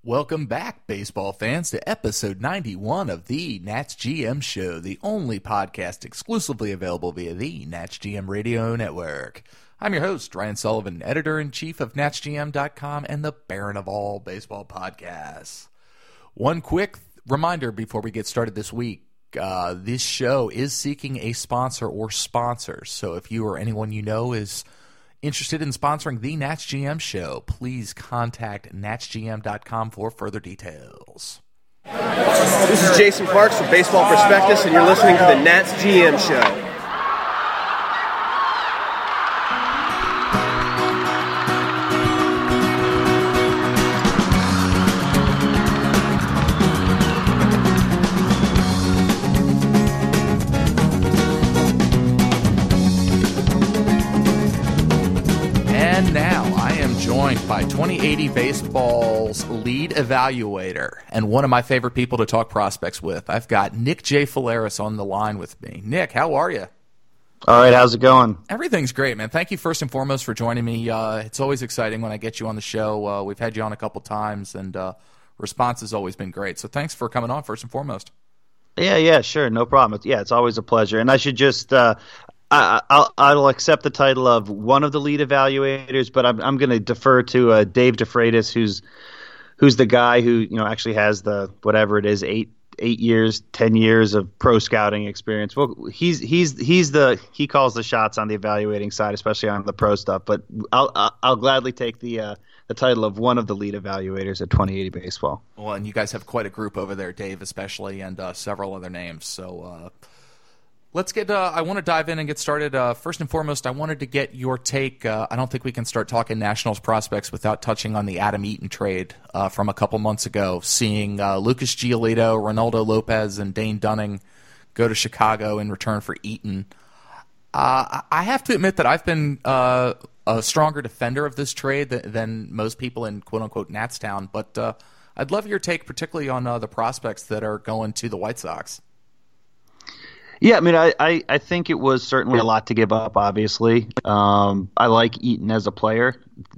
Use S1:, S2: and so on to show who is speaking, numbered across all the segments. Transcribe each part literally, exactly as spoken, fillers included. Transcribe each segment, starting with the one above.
S1: Welcome back, baseball fans, to episode ninety-one of the Nats G M Show, the only podcast exclusively available via the Nats G M Radio Network. I'm your host, Ryan Sullivan, editor-in-chief of Nats G M dot com and the Baron of all baseball podcasts. One quick reminder before we get started this week. Uh, this show is seeking a sponsor or sponsors, so if you or anyone you know is interested in sponsoring the Nats G M Show, please contact Nats G M dot com for further details.
S2: This is Jason Parks from Baseball Prospectus, and you're listening to the Nats G M Show.
S1: Joined by twenty eighty Baseball's lead evaluator and one of my favorite people to talk prospects with. I've got Nick J. Faleris on the line with me. Nick, how are you?
S3: All right, how's it going?
S1: Everything's great, man. Thank you first and foremost for joining me. Uh, it's always exciting when I get you on the show. Uh, we've had you on a couple times, and uh, response has always been great. So thanks for coming on first and foremost.
S3: Yeah, yeah, sure, no problem. It's, yeah, it's always a pleasure. And I should just uh, I, I'll, I'll accept the title of one of the lead evaluators, but I'm I'm going to defer to uh, Dave DeFreitas, who's who's the guy who you know actually has the whatever it is eight eight years, ten years of pro scouting experience. Well, he's he's he's the he calls the shots on the evaluating side, especially on the pro stuff. But I'll I'll, I'll gladly take the uh, the title of one of the lead evaluators at twenty eighty Baseball.
S1: Well, and you guys have quite a group over there, Dave especially, and uh, several other names. So. Uh... Let's get. Uh, I want to dive in and get started. Uh, first and foremost, I wanted to get your take. Uh, I don't think we can start talking Nationals prospects without touching on the Adam Eaton trade uh, from a couple months ago. Seeing uh, Lucas Giolito, Ronaldo Lopez, and Dane Dunning go to Chicago in return for Eaton. Uh, I have to admit that I've been uh, a stronger defender of this trade than, than most people in "quote unquote" Natstown. But uh, I'd love your take, particularly on uh, the prospects that are going to the White Sox.
S3: Yeah, I mean, I, I, I think it was certainly a lot to give up, obviously. Um, I like Eaton as a player.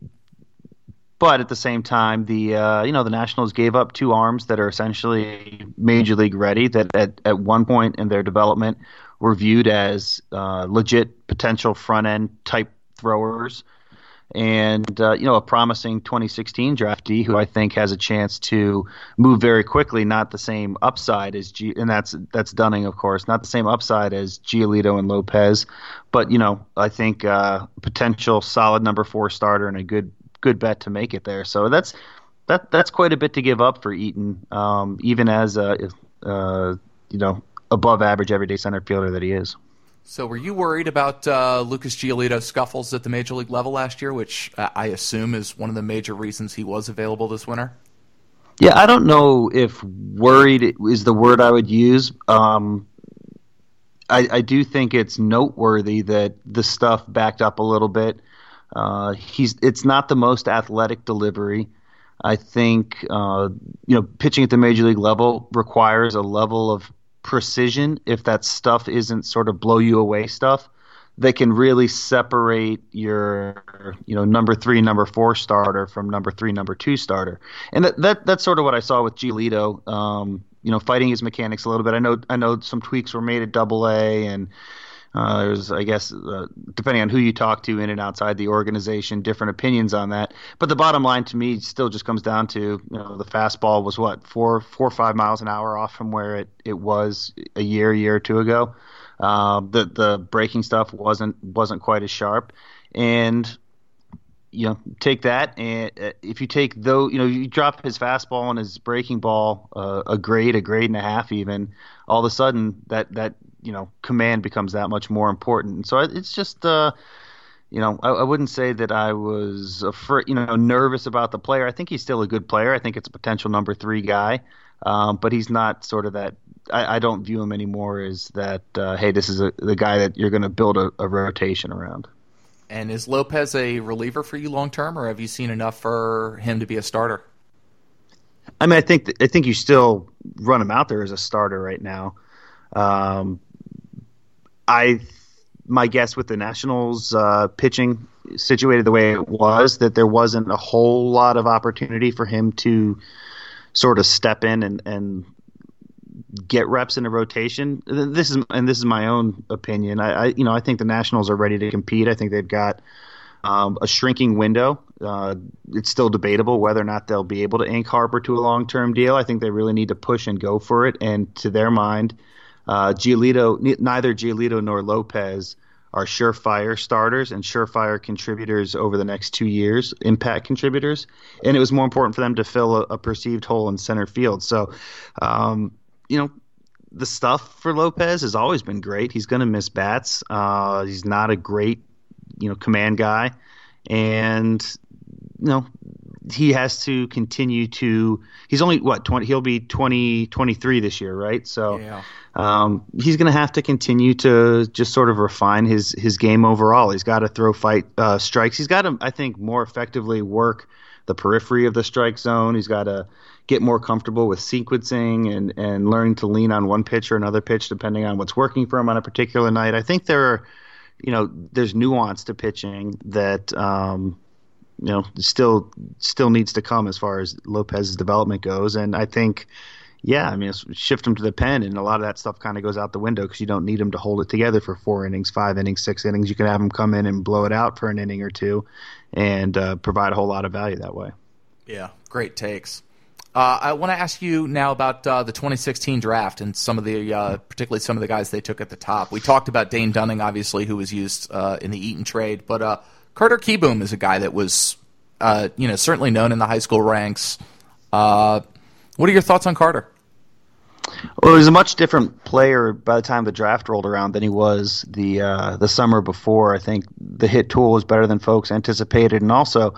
S3: But at the same time, the uh, you know the Nationals gave up two arms that are essentially major league ready, that at, at one point in their development were viewed as uh, legit potential front-end type throwers. And, uh, you know, a promising twenty sixteen draftee who I think has a chance to move very quickly, not the same upside as G, and that's that's Dunning, of course, not the same upside as Giolito and Lopez, but, you know, I think uh, potential solid number four starter and a good good bet to make it there. So that's that that's quite a bit to give up for Eaton, um, even as a, uh, you know, above average everyday center fielder that he is.
S1: So were you worried about uh, Lucas Giolito's scuffles at the major league level last year, which I assume is one of the major reasons he was available this winter?
S3: Yeah, I don't know if worried is the word I would use. Um, I, I do think it's noteworthy that the stuff backed up a little bit. Uh, he's it's not the most athletic delivery. I think uh, you know pitching at the major league level requires a level of precision, if that stuff isn't sort of blow you away stuff, that can really separate your you know number three, number four starter from number three, number two starter. And that, that that's sort of what I saw with Giolito, um, you know, fighting his mechanics a little bit. I know I know some tweaks were made at Double A, and uh, there's I guess uh, depending on who you talk to in and outside the organization, different opinions on that. But the bottom line to me still just comes down to you know the fastball was what four four or five miles an hour off from where it, it was a year year or two ago. Uh, the the breaking stuff wasn't wasn't quite as sharp, and you know take that and uh, if you take though you know you drop his fastball and his breaking ball uh, a grade a grade and a half even, all of a sudden that that you know command becomes that much more important. And so it's just uh, you know I, I wouldn't say that I was afraid, you know nervous about the player. I think he's still a good player. I think it's a potential number three guy, um, but he's not sort of that. I, I don't view him anymore as that, uh, hey, this is a, the guy that you're going to build a, a rotation around.
S1: And is Lopez a reliever for you long-term, or have you seen enough for him to be a starter?
S3: I mean, I think th- I think you still run him out there as a starter right now. Um, I my guess with the Nationals uh, pitching situated the way it was, that there wasn't a whole lot of opportunity for him to sort of step in and, and get reps in a rotation. This is and this is my own opinion. I, I you know I think the Nationals are ready to compete. I think they've got um, a shrinking window. Uh, it's still debatable whether or not they'll be able to ink Harper to a long-term deal. I think they really need to push and go for it. And to their mind, uh, Giolito, neither Giolito nor Lopez are surefire starters and surefire contributors over the next two years, impact contributors. And it was more important for them to fill a, a perceived hole in center field. So, um, you know, the stuff for Lopez has always been great. He's going to miss bats. Uh, he's not a great, you know, command guy. And, you know, he has to continue to – he's only, what, twenty? He'll be twenty, twenty-three this year, right? So
S1: yeah.
S3: um, he's going to have to continue to just sort of refine his, his game overall. He's got to throw fight uh, strikes. He's got to, I think, more effectively work the periphery of the strike zone. He's got to get more comfortable with sequencing and, and learning to lean on one pitch or another pitch depending on what's working for him on a particular night. I think there are, you know, there's nuance to pitching that, um, you know, still still needs to come as far as Lopez's development goes. And I think, yeah, I mean, shift him to the pen, and a lot of that stuff kind of goes out the window because you don't need him to hold it together for four innings, five innings, six innings. You can have him come in and blow it out for an inning or two and uh, provide a whole lot of value that way.
S1: Yeah, great takes. Uh, I want to ask you now about uh, the twenty sixteen draft and some of the, uh, particularly some of the guys they took at the top. We talked about Dane Dunning, obviously, who was used uh, in the Eaton trade, but uh, Carter Kieboom is a guy that was, uh, you know, certainly known in the high school ranks. Uh, what are your thoughts on Carter?
S3: Well, he was a much different player by the time the draft rolled around than he was the uh, the summer before. I think the hit tool was better than folks anticipated, and also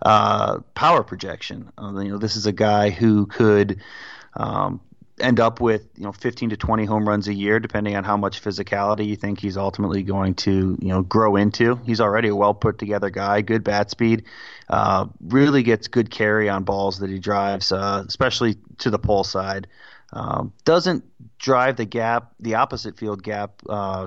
S3: uh, power projection. Uh, you know, this is a guy who could um, end up with you know fifteen to twenty home runs a year, depending on how much physicality you think he's ultimately going to you know grow into. He's already a well put together guy, good bat speed, uh, really gets good carry on balls that he drives, uh, especially to the pull side. Um, doesn't drive the gap, the opposite field gap, uh,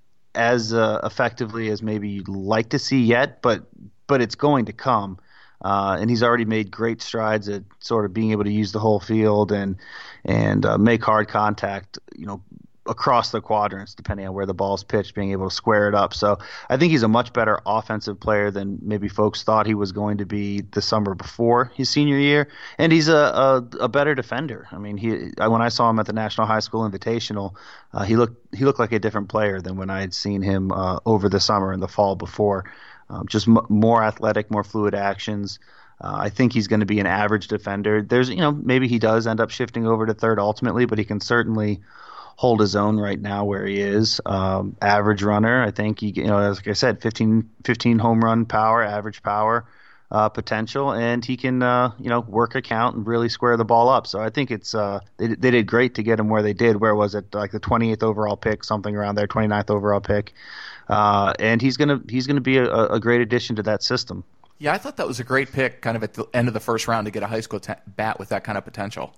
S3: as uh, effectively as maybe you'd like to see yet, but but it's going to come. Uh, and he's already made great strides at sort of being able to use the whole field and and uh, make hard contact, you know, across the quadrants, depending on where the ball's pitched, being able to square it up. So I think he's a much better offensive player than maybe folks thought he was going to be the summer before his senior year. And he's a, a, a better defender. I mean, he when I saw him at the National High School Invitational, uh, he looked he looked like a different player than when I had seen him uh, over the summer and the fall before. Um, just m- more athletic, more fluid actions. Uh, I think he's going to be an average defender. There's, you know, maybe he does end up shifting over to third ultimately, but he can certainly hold his own right now where he is. Um, average runner, I think he, you know, as like I said, fifteen, fifteen home run power, average power uh, potential, and he can, uh, you know, work a count and really square the ball up. So I think it's uh, they, they did great to get him where they did. Where was it? Like the twenty-eighth overall pick, something around there, twenty-ninth overall pick, uh, and he's gonna he's gonna be a, a great addition to that system.
S1: Yeah, I thought that was a great pick, kind of at the end of the first round, to get a high school t- bat with that kind of potential.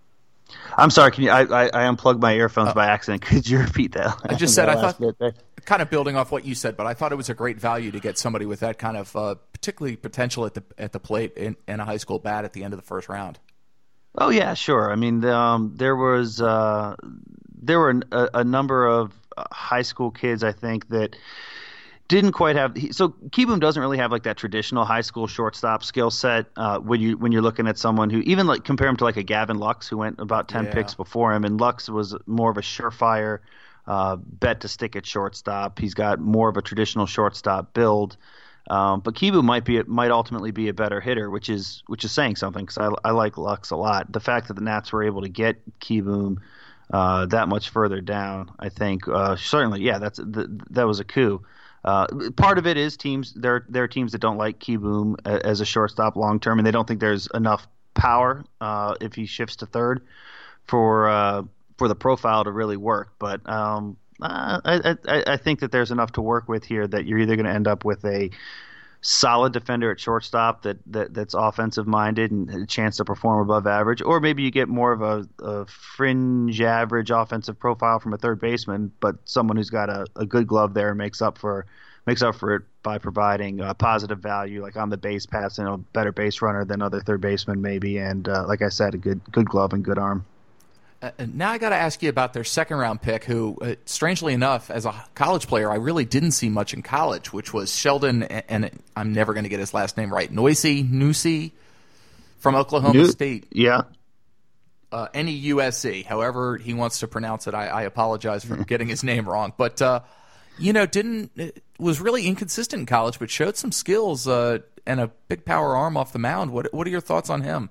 S3: I'm sorry. Can you? I, I, I unplugged my earphones uh, by accident. Could you repeat that?
S1: I just said I thought, kind of building off what you said, but I thought it was a great value to get somebody with that kind of uh, particularly potential at the at the plate in, in a high school bat at the end of the first round.
S3: Oh yeah, sure. I mean, um, there was uh, there were a, a number of high school kids, I think, that didn't quite have – so Kieboom doesn't really have like that traditional high school shortstop skill set uh, when, you, when you're looking at someone who – even like compare him to like a Gavin Lux who went about ten yeah. picks before him, and Lux was more of a surefire uh, bet to stick at shortstop. He's got more of a traditional shortstop build. Um, but Kieboom might be might ultimately be a better hitter, which is which is saying something because I, I like Lux a lot. The fact that the Nats were able to get Kieboom uh, that much further down, I think uh, certainly, yeah, that's the, that was a coup. Uh, part of it is teams. There, there are teams that don't like Kieboom as a shortstop long term, and they don't think there's enough power uh, if he shifts to third for uh, for the profile to really work. But um, I, I, I think that there's enough to work with here that you're either going to end up with a solid defender at shortstop that, that that's offensive minded and a chance to perform above average, or maybe you get more of a, a fringe average offensive profile from a third baseman, but someone who's got a, a good glove there and makes up for makes up for it by providing uh, positive value, like on the base pass, and a better base runner than other third basemen maybe, and uh, like I said, a good good glove and good arm.
S1: Uh, now I got to ask you about their second round pick, who, uh, strangely enough, as a college player, I really didn't see much in college, which was Sheldon, and, and I'm never going to get his last name right, Noisy, Nusy, from Oklahoma
S3: New,
S1: State.
S3: Yeah.
S1: Uh, N E U S C, however he wants to pronounce it. I, I apologize for getting his name wrong. But, uh, you know, didn't was really inconsistent in college, but showed some skills uh, and a big power arm off the mound. What What are your thoughts on him?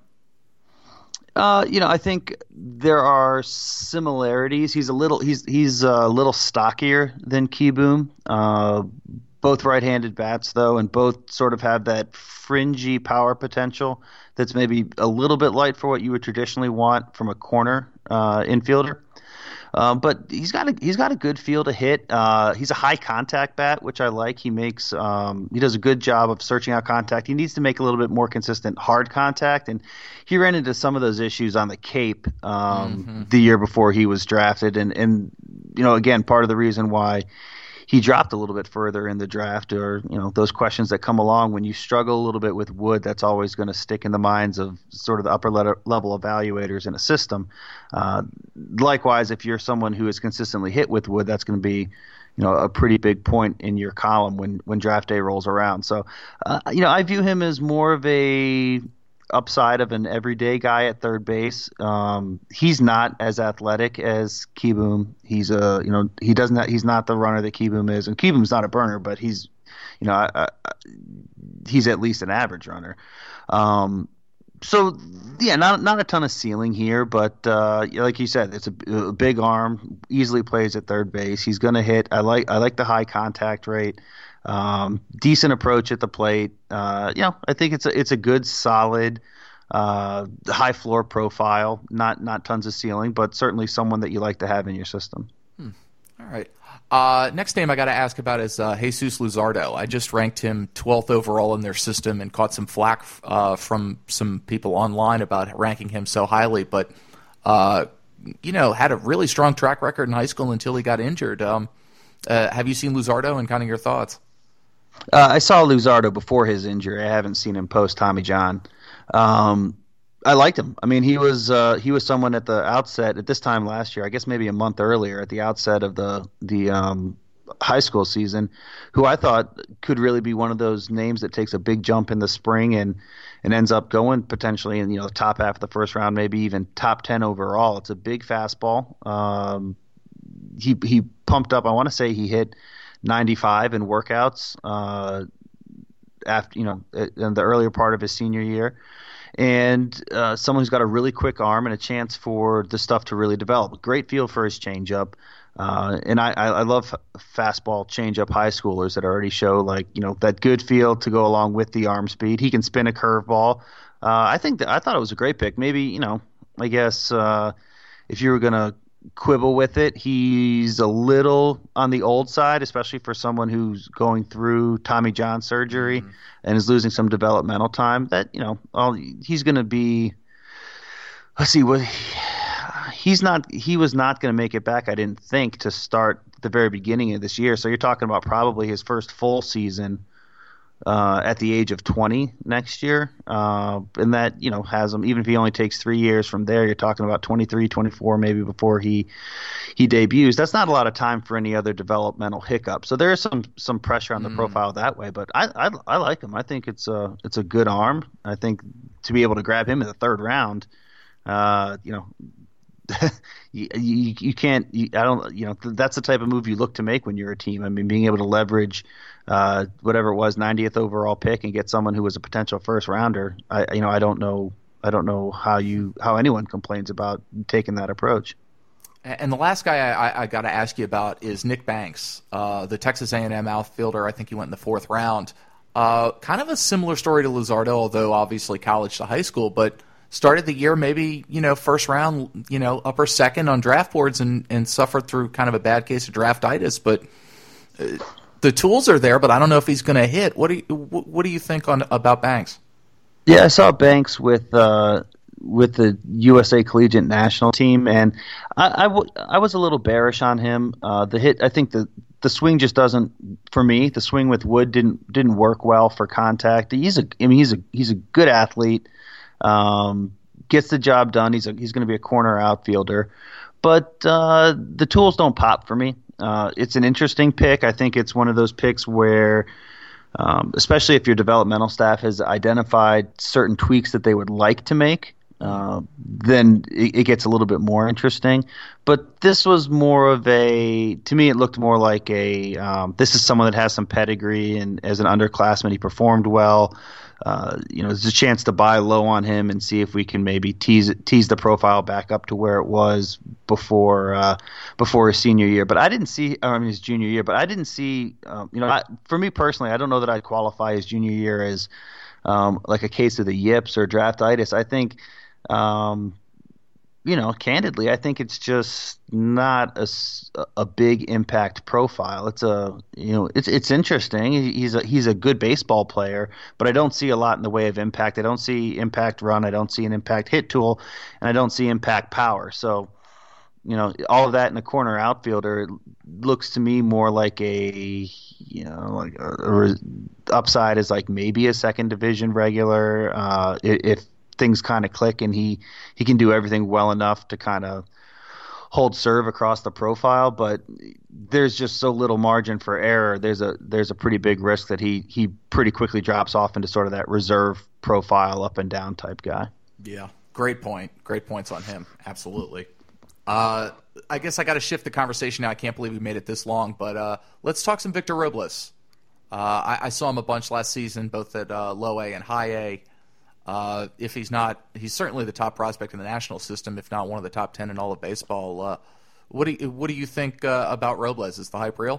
S3: Uh, you know, I think there are similarities. He's a little he's he's a little stockier than Kieboom. Uh, both right-handed bats, though, and both sort of have that fringy power potential that's maybe a little bit light for what you would traditionally want from a corner uh, infielder. Um, but he's got a he's got a good feel to hit. Uh, he's a high contact bat, which I like. He makes um, he does a good job of searching out contact. He needs to make a little bit more consistent hard contact, and he ran into some of those issues on the Cape um, mm-hmm. the year before he was drafted. And and you know, again, part of the reason why he dropped a little bit further in the draft, or you know, those questions that come along when you struggle a little bit with wood. That's always going to stick in the minds of sort of the upper le- level evaluators in a system. Uh, likewise, if you're someone who is consistently hit with wood, that's going to be, you know, a pretty big point in your column when when draft day rolls around. So, uh, you know, I view him as more of a upside of an everyday guy at third base. Um, he's not as athletic as Kieboom. He's a, you know, he doesn't, have, he's not the runner that Kieboom is, and Kieboom's not a burner, but he's, you know, I, I, he's at least an average runner. Um, so yeah, not not a ton of ceiling here, but uh, like you said, it's a, a big arm, easily plays at third base. He's going to hit. I like I like the high contact rate. Um, decent approach at the plate. Uh, you know, I think it's a it's a good, solid, uh, high floor profile. Not not tons of ceiling, but certainly someone that you like to have in your system.
S1: Hmm. All right. Uh, next name I got to ask about is uh, Jesus Luzardo. I just ranked him twelfth overall in their system and caught some flack uh, from some people online about ranking him so highly, but uh, you know, had a really strong track record in high school until he got injured. Um, uh, have you seen Luzardo, and kind of your thoughts?
S3: Uh, I saw Luzardo before his injury. I haven't seen him post Tommy John. Um, I liked him. I mean, he was uh, he was someone at the outset at this time last year, I guess maybe a month earlier, at the outset of the the um, high school season, who I thought could really be one of those names that takes a big jump in the spring and and ends up going potentially in, you know, the top half of the first round, maybe even top ten overall. It's a big fastball. Um, he he pumped up. I want to say he hit ninety-five in workouts uh, after, you know, in the earlier part of his senior year. And uh, someone who's got a really quick arm and a chance for the stuff to really develop. Great feel for his changeup. Uh, and I, I love fastball changeup high schoolers that already show, like, you know, that good feel to go along with the arm speed. He can spin a curveball. Uh, I think that I thought it was a great pick. Maybe, you know, I guess uh, if you were going to quibble with it, he's a little on the old side, especially for someone who's going through Tommy John surgery mm-hmm. and is losing some developmental time. That, you know, all, he's going to be. Let's see what he's not. He was not going to make it back, I didn't think, to start the very beginning of this year. So you're talking about probably his first full season uh, at the age of twenty next year, uh, and that, you know, has him. Even if he only takes three years from there, you're talking about twenty-three, twenty-four maybe before he he debuts. That's not a lot of time for any other developmental hiccup. So there is some some pressure on the mm. profile that way. But I, I I like him. I think it's a it's a good arm. I think to be able to grab him in the third round, uh, you know. you, you you can't you, I don't you know that's the type of move you look to make when you're a team. I mean, being able to leverage uh, whatever it was, ninetieth overall pick, and get someone who was a potential first rounder. I you know I don't know I don't know how you how anyone complains about taking that approach.
S1: And the last guy I, I got to ask you about is Nick Banks, uh, the Texas A and M outfielder. I think he went in the fourth round. Uh, kind of a similar story to Luzardo, although obviously college to high school, but started the year maybe, you know, first round, you know, upper second on draft boards and, and suffered through kind of a bad case of draftitis. But uh, the tools are there, but I don't know if he's going to hit. What do you, what do you think on about Banks?
S3: Yeah, I saw Banks with uh, with the U S A Collegiate National Team, and I, I, w- I was a little bearish on him. Uh, the hit, I think the the swing just doesn't, for me, the swing with Wood didn't didn't work well for contact. He's a, I mean, he's a he's a good athlete, um, gets the job done. He's a, he's going to be a corner outfielder, but uh, the tools don't pop for me. Uh, it's an interesting pick. I think it's one of those picks where, um, especially if your developmental staff has identified certain tweaks that they would like to make, uh, then it, it gets a little bit more interesting. But this was more of a, to me, it looked more like a, um, this is someone that has some pedigree, and as an underclassman, he performed well. Uh, you know, there's a chance to buy low on him and see if we can maybe tease tease the profile back up to where it was before uh, before his senior year. But I didn't see, I mean, his junior year. But I didn't see, um, you know, I, for me personally, I don't know that I'd qualify his junior year as um, like a case of the yips or draftitis. I think, um, you know, candidly, I think it's just not a, a big impact profile. It's a, you know, it's it's interesting. He's a he's a good baseball player, but I don't see a lot in the way of impact. I don't see impact run. I don't see an impact hit tool, and I don't see impact power. So, you know, all of that in a corner outfielder looks to me more like a, you know, like a, a upside is like maybe a second division regular uh, if things kind of click and he, he can do everything well enough to kind of hold serve across the profile, but there's just so little margin for error. There's a there's a pretty big risk that he he pretty quickly drops off into sort of that reserve profile up and down type guy.
S1: Yeah, great point. Great points on him. Absolutely. Uh, I guess I got to shift the conversation now. I can't believe we made it this long, but uh, let's talk some Victor Robles. Uh, I, I saw him a bunch last season, both at uh, low A and high A. Uh, if he's not, he's certainly the top prospect in the national system, if not one of the top ten in all of baseball. Uh, what do you, what do you think uh, about Robles? Is the hype real?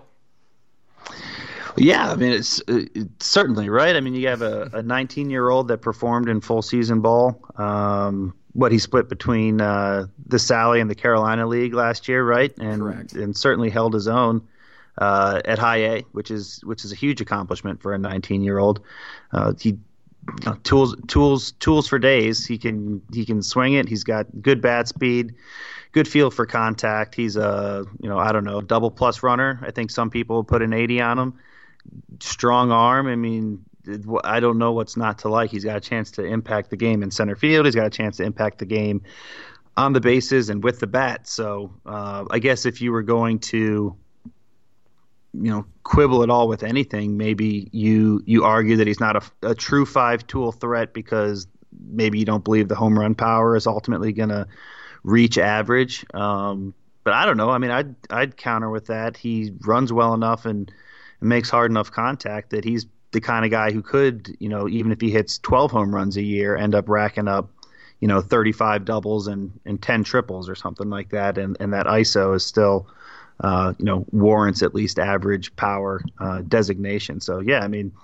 S3: Yeah, I mean, it's, it's certainly right. I mean, you have a nineteen-year-old that performed in full season ball. Um, what he split between uh, the Sally and the Carolina League last year, right? And
S1: Correct.
S3: And certainly held his own uh, at high A, which is which is a huge accomplishment for a nineteen-year-old. Uh, he Uh, tools, tools, tools for days. He can he can swing it. He's got good bat speed, good feel for contact. He's a you know I don't know double plus runner. I think some people put an eighty on him. Strong arm. I mean, I don't know what's not to like. He's got a chance to impact the game in center field. He's got a chance to impact the game on the bases and with the bat. So uh, I guess if you were going to you know, quibble at all with anything, maybe you you argue that he's not a, a true five-tool threat because maybe you don't believe the home run power is ultimately going to reach average. Um, but I don't know. I mean, I'd I'd counter with that. He runs well enough and, and makes hard enough contact that he's the kind of guy who could, you know, even if he hits twelve home runs a year, end up racking up, you know, thirty-five doubles and, and ten triples or something like that. And, and that I S O is still – Uh, you know, warrants at least average power uh, designation. So yeah, I mean,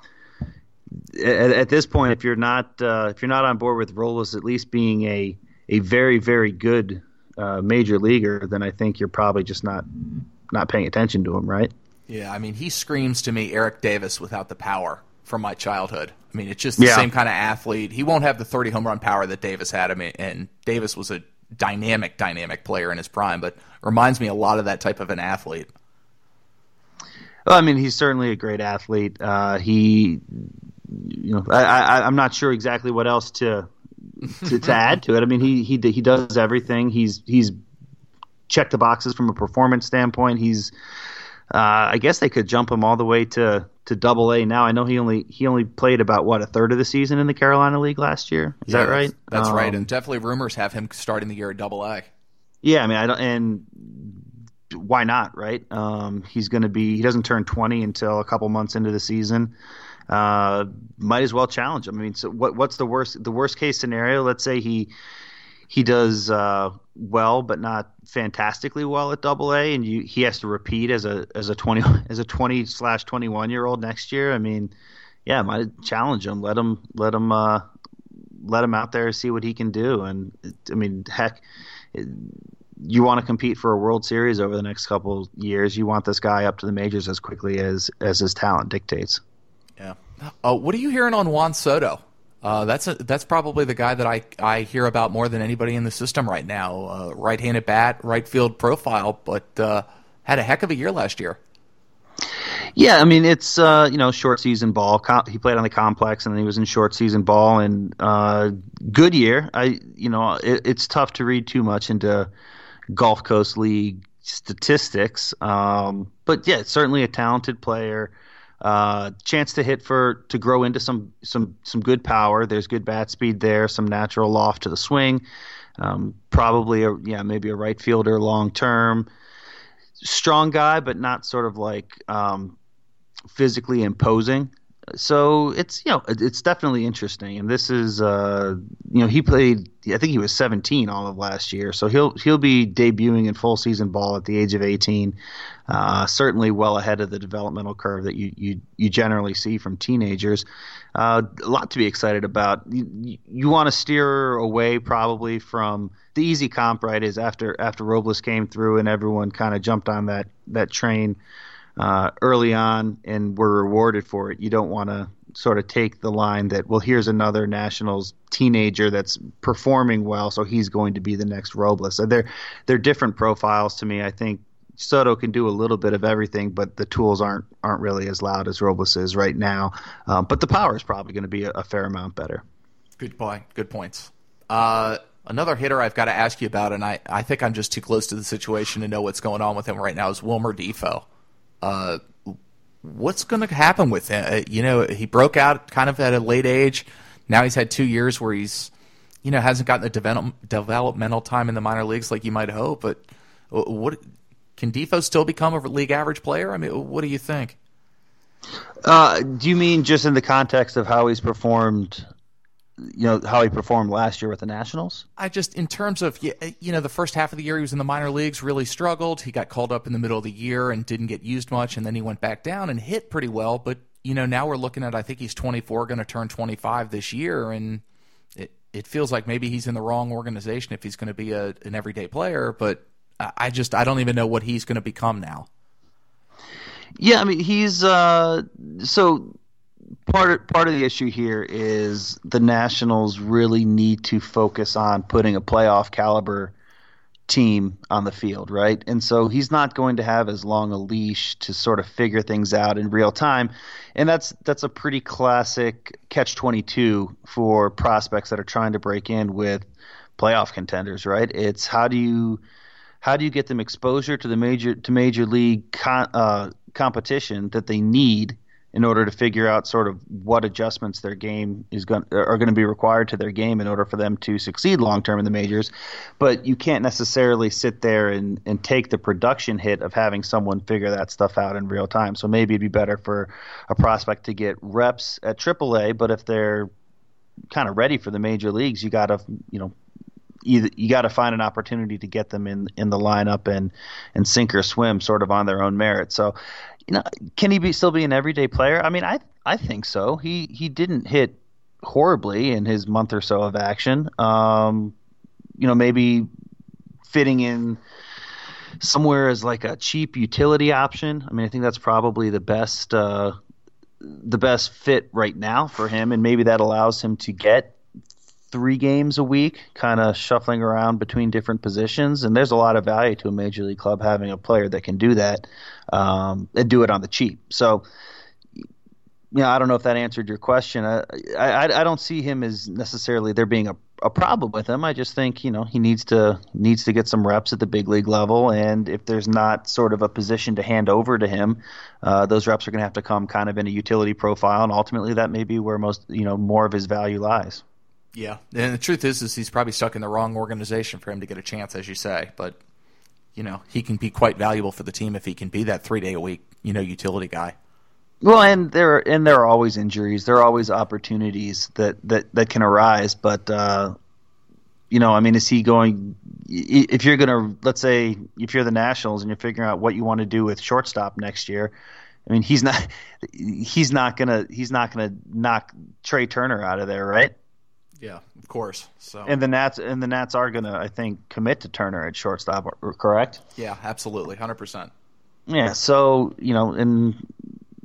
S3: at, at this point, if you're not uh, if you're not on board with Robles at least being a a very very good uh, major leaguer, then I think you're probably just not not paying attention to him, right?
S1: Yeah, I mean, he screams to me Eric Davis without the power from my childhood. I mean, it's just the
S3: yeah.
S1: same kind of athlete. He won't have the thirty home run power that Davis had. I mean, and Davis was a dynamic, dynamic player in his prime, but reminds me a lot of that type of an athlete.
S3: Well, I mean, he's certainly a great athlete. Uh, he, you know, I, I, I'm not sure exactly what else to to, to add to it. I mean, he he he does everything. He's he's checked the boxes from a performance standpoint. He's, uh, I guess they could jump him all the way to. to double A now. I know he only he only played about what a third of the season in the Carolina League last year. Is
S1: yeah,
S3: that right?
S1: That's, that's
S3: um,
S1: right. And definitely rumors have him starting the year at double A.
S3: Yeah, I mean, I don't, and why not, right? Um, he's going to be he doesn't turn twenty until a couple months into the season. Uh, might as well challenge him. I mean, so what what's the worst the worst case scenario? Let's say he he does uh, well, but not fantastically well at double A, and you, he has to repeat as a as a twenty as a twenty slash twenty one year old next year. I mean, yeah, might challenge him. Let him let him uh, let him out there and see what he can do. And I mean, heck, it, you want to compete for a World Series over the next couple years. You want this guy up to the majors as quickly as as his talent dictates.
S1: Yeah. Uh, what are you hearing on Juan Soto? Uh, that's a, that's probably the guy that I, I hear about more than anybody in the system right now. Uh, right-handed bat, right field profile, but uh, had a heck of a year last year.
S3: Yeah, I mean it's uh, you know short season ball. Com- he played on the complex, and then he was in short season ball. And uh, good year. I you know it, it's tough to read too much into Gulf Coast League statistics, um, but yeah, certainly a talented player. Uh, chance to hit for to grow into some some some good power. There's good bat speed there, some natural loft to the swing. Um, probably a yeah maybe a right fielder long term. Strong guy, but not sort of like um, physically imposing. So it's you know it's definitely interesting, and this is uh, you know he played I think he was seventeen all of last year, so he'll he'll be debuting in full season ball at the age of eighteen. Uh, certainly well ahead of the developmental curve that you you, you generally see from teenagers. Uh, a lot to be excited about. You, you want to steer away probably from the easy comp, right? Is after after Robles came through and everyone kind of jumped on that that train uh, early on and were rewarded for it. You don't want to sort of take the line that, well, here's another Nationals teenager that's performing well, so he's going to be the next Robles. So they're they're different profiles to me. I think Soto can do a little bit of everything, but the tools aren't aren't really as loud as Robles is right now. Um, but the power is probably going to be a, a fair amount better.
S1: Good point. Good points. Uh, another hitter I've got to ask you about, and I, I think I'm just too close to the situation to know what's going on with him right now, is Wilmer Difo. Uh, what's going to happen with him? Uh, you know, he broke out kind of at a late age. Now he's had two years where he's, you know, hasn't gotten the develop, developmental time in the minor leagues like you might hope. But what can Difo still become a league average player? I mean, what do you think?
S3: Uh, do you mean just in the context of how he's performed? You know how he performed last year with the Nationals?
S1: I just, in terms of, you know, the first half of the year he was in the minor leagues, really struggled. He got called up in the middle of the year and didn't get used much, and then he went back down and hit pretty well. But, you know, now we're looking at, I think he's twenty-four, going to turn twenty-five this year, and it, it feels like maybe he's in the wrong organization if he's going to be a, an everyday player. But I just, I don't even know what he's going to become now.
S3: Yeah, I mean, he's, uh, so... Part part of the issue here is the Nationals really need to focus on putting a playoff caliber team on the field, right? And so he's not going to have as long a leash to sort of figure things out in real time. And that's that's a pretty classic catch twenty-two for prospects that are trying to break in with playoff contenders, right? It's how do you how do you get them exposure to the major to major league con, uh, competition that they need in order to figure out sort of what adjustments their game is going are going to be required to their game in order for them to succeed long term in the majors. But you can't necessarily sit there and, and take the production hit of having someone figure that stuff out in real time. So maybe it'd be better for a prospect to get reps at triple A, but if they're kind of ready for the major leagues, you got to, you know, either you got to find an opportunity to get them in in the lineup and and sink or swim sort of on their own merit. So, you know, can he be still be an everyday player? I mean, I I think so. He he didn't hit horribly in his month or so of action. Um, you know, maybe fitting in somewhere as like a cheap utility option. I mean, I think that's probably the best uh, the best fit right now for him, and maybe that allows him to get three games a week, kind of shuffling around between different positions. And there's a lot of value to a major league club having a player that can do that um, and do it on the cheap. So, you know, I don't know if that answered your question. I, I, I don't see him as necessarily there being a, a problem with him. I just think, you know, he needs to needs to get some reps at the big league level. And if there's not sort of a position to hand over to him, uh, those reps are going to have to come kind of in a utility profile. And ultimately that may be where most, you know, more of his value lies.
S1: Yeah, and the truth is, is he's probably stuck in the wrong organization for him to get a chance, as you say. But, you know, he can be quite valuable for the team if he can be that three-day-a-week, you know, utility guy.
S3: Well, and there are, and there are always injuries. There are always opportunities that, that, that can arise. But, uh, you know, I mean, is he going – if you're going to – let's say if you're the Nationals and you're figuring out what you want to do with shortstop next year, I mean, he's not he's not going to he's not going to knock Trey Turner out of there, right?
S1: Yeah, of course. So
S3: and the Nats and the Nats are going to, I think, commit to Turner at shortstop, correct?
S1: Yeah, absolutely, one hundred percent.
S3: Yeah, so you know, and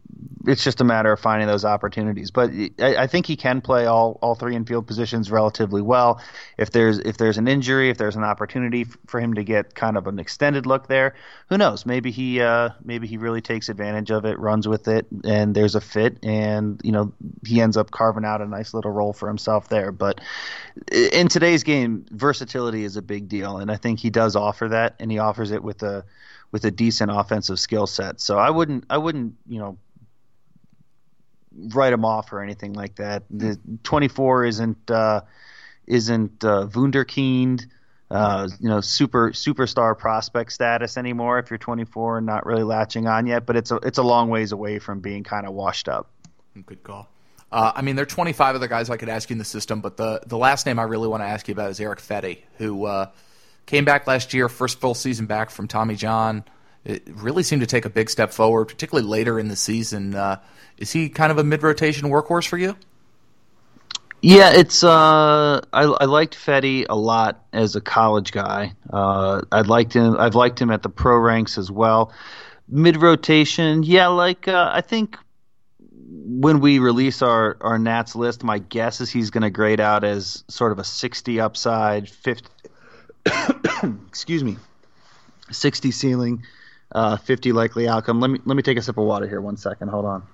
S3: it's just a matter of finding those opportunities. But I, I think he can play all, all three infield positions relatively well. If there's if there's an injury, if there's an opportunity f- for him to get kind of an extended look there, who knows? Maybe he uh, maybe he really takes advantage of it, runs with it, and there's a fit, and you know he ends up carving out a nice little role for himself there. But in today's game, versatility is a big deal, and I think he does offer that, and he offers it with a with a decent offensive skill set. So I wouldn't I wouldn't you know. write him off or anything like that. The twenty-four isn't uh, isn't uh, wunderkind, uh, you know, super superstar prospect status anymore. If you're twenty-four and not really latching on yet, but it's a it's a long ways away from being kind of washed up.
S1: Good call. Uh, I mean, there are twenty-five other guys I could ask you in the system, but the the last name I really want to ask you about is Erick Fedde, who uh, came back last year, first full season back from Tommy John. It really seemed to take a big step forward, particularly later in the season. Uh, is he kind of a mid-rotation workhorse for you?
S3: Yeah, it's. Uh, I, I liked Fedde a lot as a college guy. Uh, I liked him. I've liked him at the pro ranks as well. Mid-rotation, yeah. Like uh, I think when we release our, our Nats list, my guess is he's going to grade out as sort of a sixty upside, fifty. excuse me, sixty ceiling. Uh, fifty likely outcome. Let me let me take a sip of water here. One second. Hold on.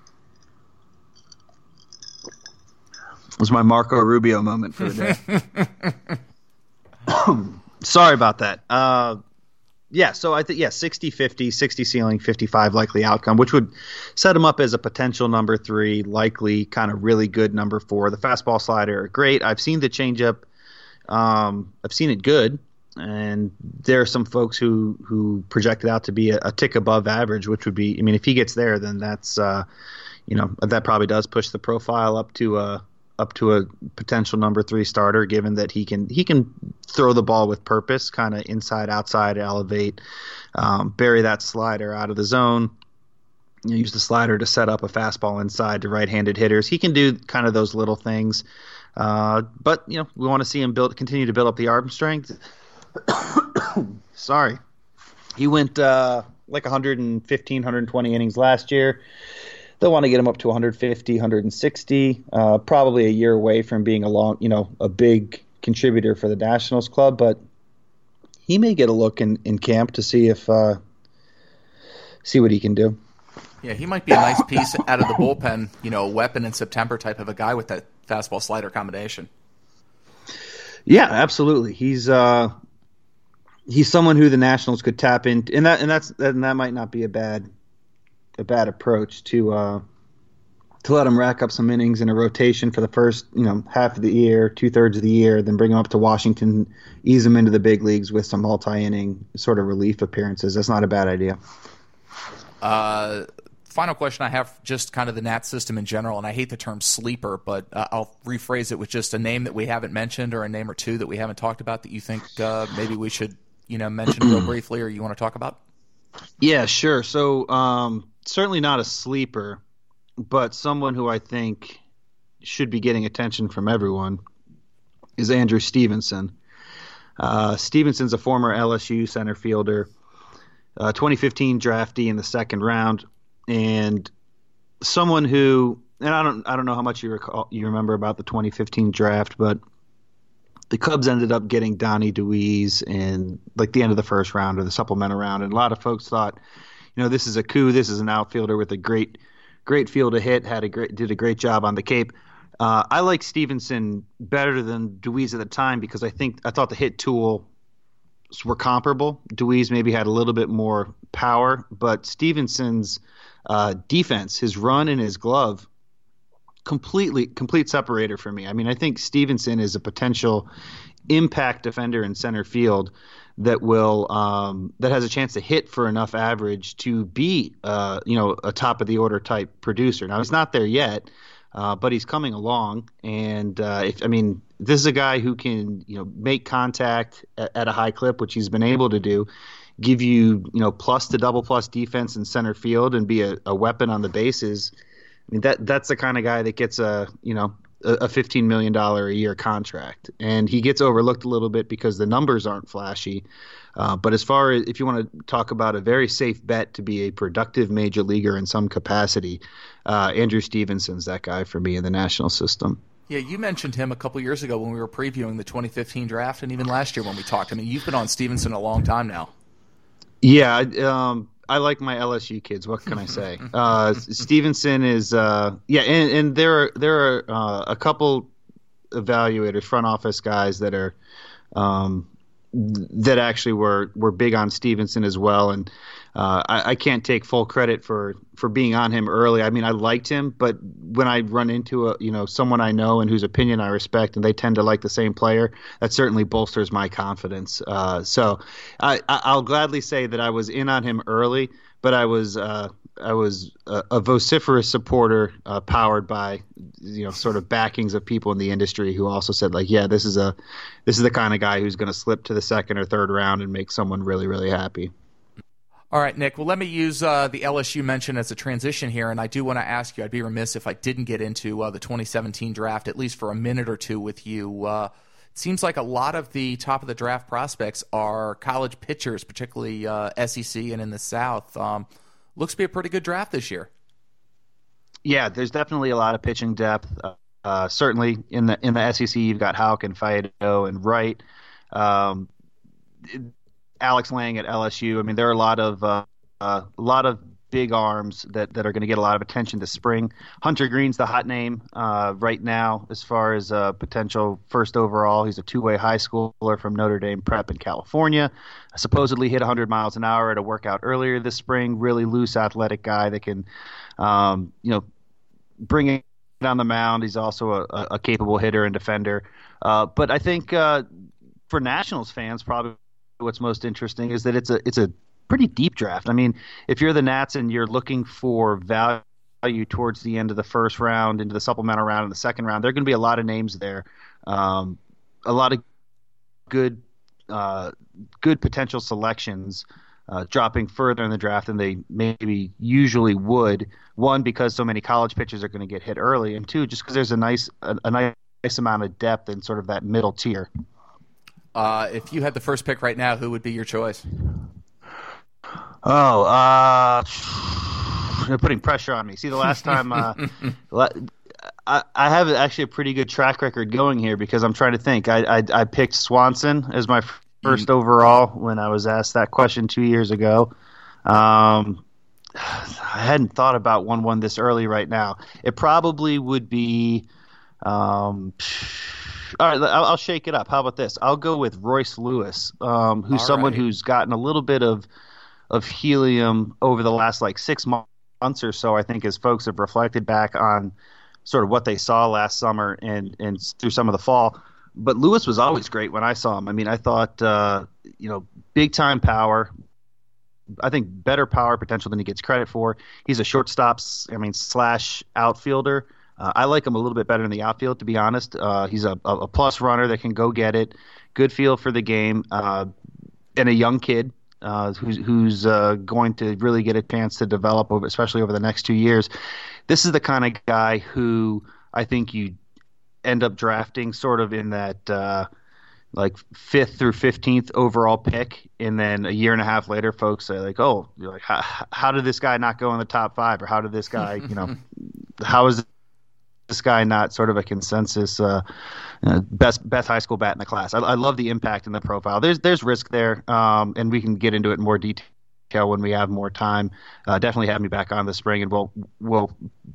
S3: It was my Marco Rubio moment for the day. Sorry about that. Uh, yeah, so I think yeah, sixty fifty, sixty ceiling, fifty-five likely outcome, which would set him up as a potential number three, likely kind of really good number four. The fastball slider, great. I've seen the changeup. Um, I've seen it good. And there are some folks who, who project it out to be a, a tick above average, which would be, I mean, if he gets there, then that's, uh, you know, that probably does push the profile up to a up to a potential number three starter, given that he can he can throw the ball with purpose, kind of inside, outside, elevate, um, bury that slider out of the zone. You know, use the slider to set up a fastball inside to right-handed hitters. He can do kind of those little things, uh, but you know, we want to see him build continue to build up the arm strength. Sorry. He went uh, like one fifteen, one twenty innings last year. They'll want to get him up to one fifty, one sixty. Uh, probably a year away from being a long, you know, a big contributor for the Nationals club, but he may get a look in, in camp to see if uh, see what he can do.
S1: Yeah, he might be a nice piece out of the bullpen, you know, a weapon in September type of a guy with that fastball slider combination.
S3: Yeah, absolutely. He's uh, he's someone who the Nationals could tap into, and that and that's and that might not be a bad a bad approach to uh, to let him rack up some innings in a rotation for the first you know half of the year, two thirds of the year, then bring him up to Washington, ease him into the big leagues with some multi inning sort of relief appearances. That's not a bad idea.
S1: Uh, final question I have, just kind of the Nats system in general, and I hate the term sleeper, but uh, I'll rephrase it with just a name that we haven't mentioned or a name or two that we haven't talked about that you think uh, maybe we should you know mention real briefly or you want to talk about.
S3: Yeah, sure. So um, certainly not a sleeper, but someone who I think should be getting attention from everyone is Andrew Stevenson. Uh, Stevenson's a former L S U center fielder, uh, twenty fifteen draftee in the second round, and someone who, and I don't, I don't know how much you recall, you remember about the twenty fifteen draft, but the Cubs ended up getting Donnie Deweese in like the end of the first round or the supplemental round, and a lot of folks thought, you know, this is a coup. This is an outfielder with a great, great feel to hit. Had a great, did a great job on the Cape. Uh, I like Stevenson better than Deweese at the time because I think I thought the hit tools were comparable. Deweese maybe had a little bit more power, but Stevenson's uh, defense, his run and his glove, completely complete separator for me. I mean, I think Stevenson is a potential impact defender in center field that will um, that has a chance to hit for enough average to be uh, you know a top of the order type producer. Now he's not there yet. Uh, but he's coming along, and uh, if I mean, this is a guy who can, you know, make contact at, at a high clip, which he's been able to do, give you, you know, plus to double plus defense in center field, and be a, a weapon on the bases. I mean, that that's the kind of guy that gets a, you know, a fifteen million dollars a year contract. And he gets overlooked a little bit because the numbers aren't flashy. Uh, but as far as if you want to talk about a very safe bet to be a productive major leaguer in some capacity, uh, Andrew Stevenson's that guy for me in the national system.
S1: Yeah, you mentioned him a couple years ago when we were previewing the twenty fifteen draft, and even last year when we talked. I mean, you've been on Stevenson a long time now.
S3: Yeah, um, I like my L S U kids. What can I say? Uh, Stevenson is, uh, yeah, and, and there are there are uh, a couple evaluators, front office guys that are um, that actually were were big on Stevenson as well, and uh, I, I can't take full credit for, for being on him early. I mean, I liked him, but when I run into a you know someone I know and whose opinion I respect, and they tend to like the same player, that certainly bolsters my confidence. Uh, so I, I'll gladly say that I was in on him early, but I was uh, I was a, a vociferous supporter, uh, powered by you know sort of backings of people in the industry who also said like, yeah, this is a this is the kind of guy who's going to slip to the second or third round and make someone really really happy.
S1: All right, Nick. Well, let me use uh, the L S U mention as a transition here, and I do want to ask you, I'd be remiss if I didn't get into uh, the twenty seventeen draft, at least for a minute or two with you. Uh, it seems like a lot of the top of the draft prospects are college pitchers, particularly uh, S E C and in the South. Um, looks to be a pretty good draft this year.
S3: Yeah, there's definitely a lot of pitching depth. Uh, uh, certainly in the in the S E C, you've got Houck and Faedo and Wright. Um, it, Alex Lang at L S U. I mean, there are a lot of uh, uh, a lot of big arms that, that are going to get a lot of attention this spring. Hunter Green's the hot name uh, right now as far as uh, potential first overall. He's a two-way high schooler from Notre Dame Prep in California. Supposedly hit one hundred miles an hour at a workout earlier this spring. Really loose, athletic guy that can, um, you know, bring it on the mound. He's also a, a capable hitter and defender. Uh, but I think uh, for Nationals fans, probably what's most interesting is that it's a it's a pretty deep draft. I mean, if you're the Nats and you're looking for value towards the end of the first round, into the supplemental round, and the second round, there are going to be a lot of names there, um, a lot of good uh, good potential selections uh, dropping further in the draft than they maybe usually would. One, because so many college pitchers are going to get hit early, and two, just because there's a nice a, a nice amount of depth in sort of that middle tier.
S1: Uh, if you had the first pick right now, who would be your choice?
S3: Oh, uh, they're putting pressure on me. See, the last time uh, I, I have actually a pretty good track record going here because I'm trying to think. I I, I picked Swanson as my first mm. overall when I was asked that question two years ago. Um, I hadn't thought about one one this early right now. It probably would be. Um, All right, I'll, I'll shake it up. How about this? I'll go with Royce Lewis, um, who's All someone right. who's gotten a little bit of of helium over the last like six months or so. I think as folks have reflected back on sort of what they saw last summer and and through some of the fall. But Lewis was always great when I saw him. I mean, I thought uh, you know big time power. I think better power potential than he gets credit for. He's a shortstop, I mean slash outfielder. Uh, I like him a little bit better in the outfield, to be honest. Uh, he's a, a plus runner that can go get it, good feel for the game, uh, and a young kid uh, who's, who's uh, going to really get a chance to develop, over, especially over the next two years. This is the kind of guy who I think you end up drafting sort of in that uh, like fifth through fifteenth overall pick, and then a year and a half later, folks say like, "Oh, you're like how, how did this guy not go in the top five, or how did this guy, you know, how is this guy not sort of a consensus uh, uh, best best high school bat in the class?" I, I love the impact in the profile. There's there's risk there, um, and we can get into it in more detail when we have more time. Uh, definitely have me back on this spring, and we'll we'll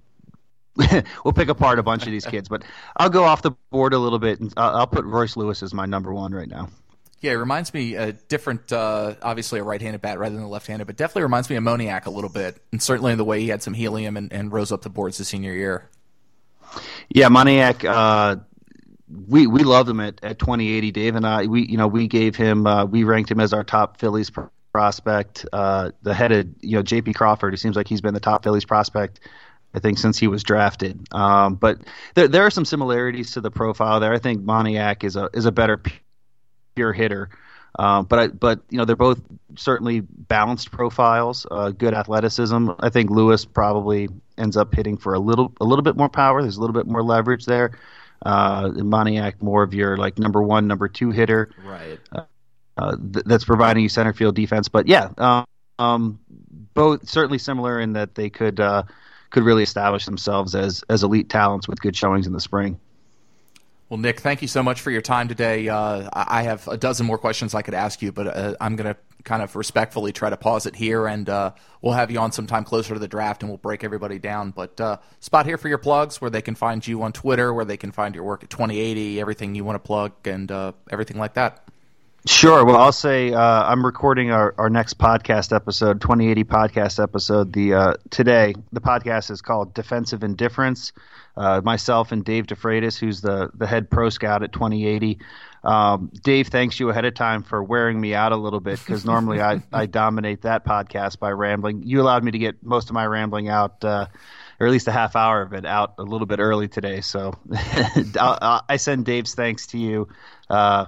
S3: we'll pick apart a bunch of these kids. But I'll go off the board a little bit, and I'll, I'll put Royce Lewis as my number one right now.
S1: Yeah, it reminds me a different, uh, obviously a right-handed bat rather than a left-handed, but definitely reminds me of Moniak a little bit, and certainly in the way he had some helium and, and rose up the boards his senior year.
S3: Yeah, Moniak, uh, we we loved him at, at twenty eighty. Dave and I, we you know we gave him, uh, we ranked him as our top Phillies prospect. Uh, the head of you know J P Crawford, it seems like he's been the top Phillies prospect, I think, since he was drafted. Um, but there there are some similarities to the profile there. I think Moniak is a is a better pure hitter. Um, but I, but you know they're both certainly balanced profiles, uh, good athleticism. I think Lewis probably ends up hitting for a little a little bit more power. There's a little bit more leverage there. Uh, Moniak more of your like number one, number two hitter.
S1: Right.
S3: Uh, uh, th- that's providing you center field defense. But yeah, um, um, both certainly similar in that they could uh, could really establish themselves as as elite talents with good showings in the spring.
S1: Well, Nick, thank you so much for your time today. Uh, I have a dozen more questions I could ask you, but uh, I'm going to kind of respectfully try to pause it here, and uh, we'll have you on sometime closer to the draft, and we'll break everybody down. But uh, spot here for your plugs, where they can find you on Twitter, where they can find your work at twenty eighty, everything you want to plug, and uh, everything like that.
S3: Sure. Well, I'll say uh, I'm recording our, our next podcast episode, twenty eighty podcast episode. The uh, today the podcast is called Defensive Indifference. Uh, myself and Dave DeFreitas, who's the the head pro scout at twenty eighty. Um, Dave, thanks you ahead of time for wearing me out a little bit, because normally I, I dominate that podcast by rambling. You allowed me to get most of my rambling out, uh, or at least a half hour of it out a little bit early today. So I, I send Dave's thanks to you uh,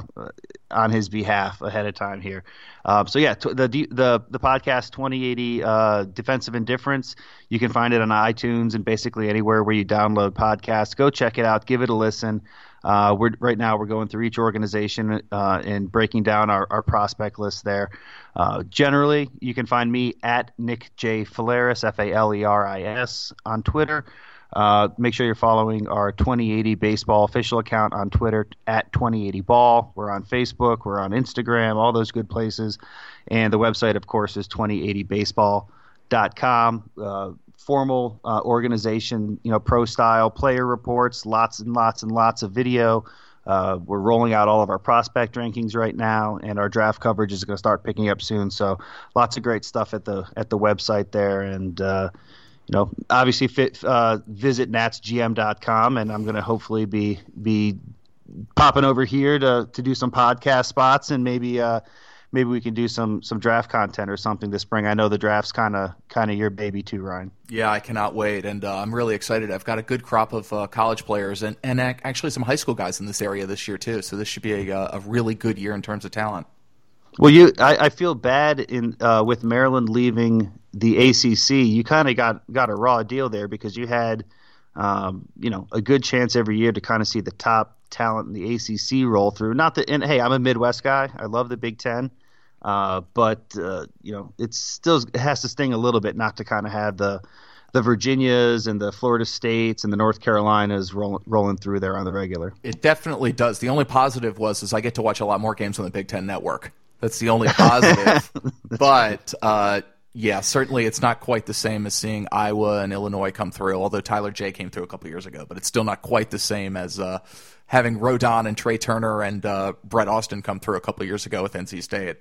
S3: on his behalf ahead of time here. Um, so yeah, t- the the the podcast twenty eighty uh, Defensive Indifference. You can find it on iTunes and basically anywhere where you download podcasts. Go check it out. Give it a listen. Uh, we're right now we're going through each organization uh, and breaking down our, our prospect list there. Uh, generally, you can find me at Nick J. Faleris, F A L E R I S, on Twitter. Uh, make sure you're following our twenty eighty Baseball official account on Twitter at twenty eighty ball. We're on Facebook. We're on Instagram, all those good places. And the website, of course, is twenty eighty baseball dot com. Uh, formal uh, organization, you know, pro style player reports, lots and lots and lots of video. Uh, we're rolling out all of our prospect rankings right now, and our draft coverage is going to start picking up soon. So lots of great stuff at the at the website there. And uh, you know, obviously fit, uh, visit nats g m dot com, and I'm going to hopefully be be popping over here to to do some podcast spots, and maybe uh, maybe we can do some some draft content or something this spring. I know the draft's kind of kind of your baby too, Ryan.
S1: Yeah, I cannot wait, and uh, I'm really excited. I've got a good crop of uh, college players and, and actually some high school guys in this area this year too, so this should be a, a really good year in terms of talent.
S3: Well, you, I, I feel bad in uh, with Maryland leaving the A C C. You kind of got, got a raw deal there, because you had um, you know a good chance every year to kind of see the top talent in the A C C roll through. Not that, and hey, I'm a Midwest guy. I love the Big Ten. Uh, but, uh, you know, it still it has to sting a little bit not to kind of have the the Virginias and the Florida States and the North Carolinas roll, rolling through there on the regular.
S1: It definitely does. The only positive was is I get to watch a lot more games on the Big Ten Network. That's the only positive. But, uh, yeah, certainly it's not quite the same as seeing Iowa and Illinois come through, although Tyler J came through a couple years ago. But it's still not quite the same as uh, having Rodon and Trey Turner and uh, Brett Austin come through a couple years ago with N C State.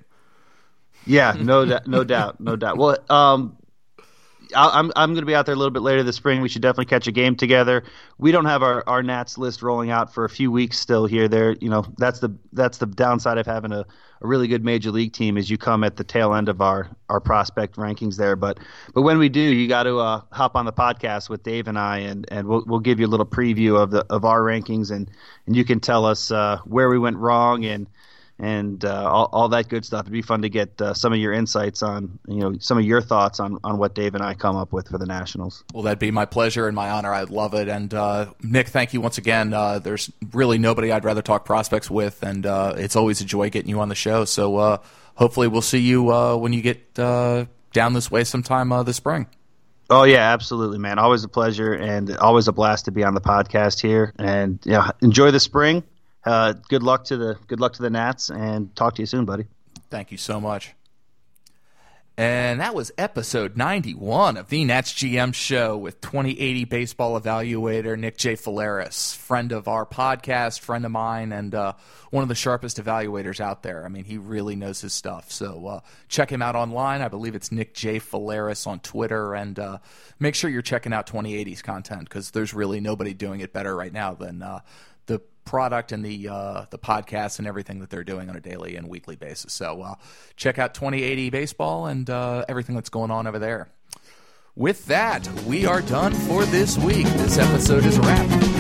S3: Yeah, no, no doubt, no doubt. Well, um, I'm I'm going to be out there a little bit later this spring. We should definitely catch a game together. We don't have our, our Nats list rolling out for a few weeks still here. There, you know, that's the that's the downside of having a, a really good major league team, is you come at the tail end of our, our prospect rankings there. But but when we do, you got to uh, hop on the podcast with Dave and I, and, and we'll we'll give you a little preview of the of our rankings, and, and you can tell us uh, where we went wrong and. And uh, all, all that good stuff. It'd be fun to get uh, some of your insights on, you know, some of your thoughts on, on what Dave and I come up with for the Nationals.
S1: Well, that'd be my pleasure and my honor. I'd love it. And uh, Nick, thank you once again. Uh, there's really nobody I'd rather talk prospects with, and uh, it's always a joy getting you on the show. So uh, hopefully we'll see you uh, when you get uh, down this way sometime uh, this spring.
S3: Oh, yeah, absolutely, man. Always a pleasure, and always a blast to be on the podcast here. And you know, enjoy the spring. Uh, good luck to the good luck to the Nats, and talk to you soon, buddy.
S1: Thank you so much. And that was episode ninety-one of the Nats G M Show with twenty eighty baseball evaluator Nick J. Faleris, friend of our podcast, friend of mine, and uh, one of the sharpest evaluators out there. I mean, he really knows his stuff. So uh, check him out online. I believe it's Nick J. Faleris on Twitter. And uh, make sure you're checking out twenty eighty's content, because there's really nobody doing it better right now than uh, the product and the uh, the podcasts and everything that they're doing on a daily and weekly basis. So uh, check out twenty eighty Baseball and uh, everything that's going on over there. With that, we are done for this week. This episode is a wrap.